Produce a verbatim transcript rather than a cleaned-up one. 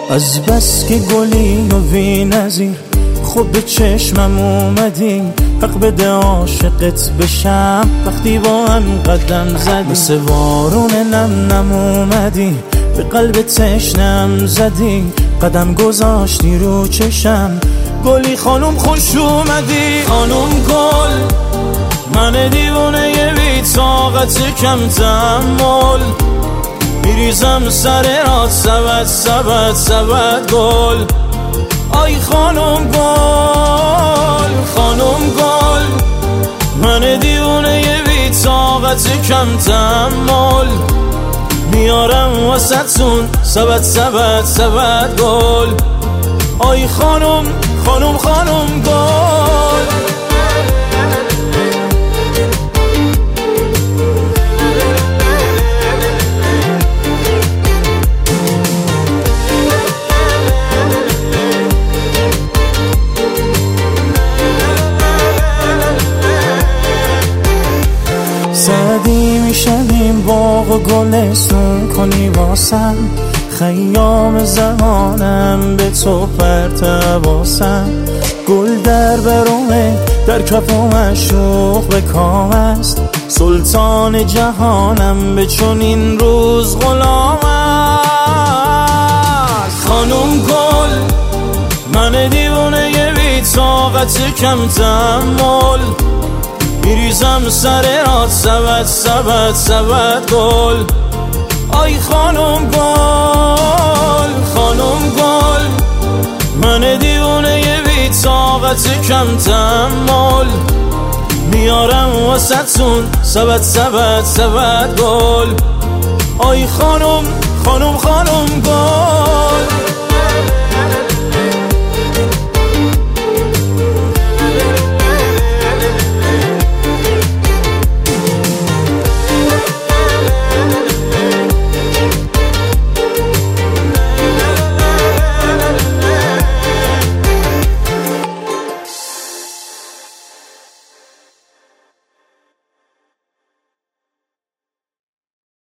از بس که گلی و بی نظیر خوب به چشمم اومدی، حق بده عاشقت بشم وقتی با هم قدم زدی. مثل بارون نم نم اومدی به قلب تشنم زدی، قدم گذاشتی رو چشم گلی خانم خوش اومدی. خانم گل من دیوونه ی بی طاقت کم تحمل، میریزم سر رات سبت سبت سبت گل. آی خانم گل خانم گل من دیوونه ی بی طاقت کم تحمل، میارم واسه‌تون سبت سبت سبت گل. آی خانم خانم خانم گل. سعدی میشویم باغ و گلستون کنی واسم، خیام زمانم به تو پرتباسم. گل در برومه در کف و مشوق به کام است، سلطان جهانم به چون این روز غلام است. خانم گل من دیوونه ی بی طاقت کم تحمل، میریزم سر رات سبت سبت سبت گل. آی خانم گل خانم گل من دیوونه ی بی طاقت کم تحمل، میارم واسه‌تون سبت سبت سبت گل. آی خانم خانم خانم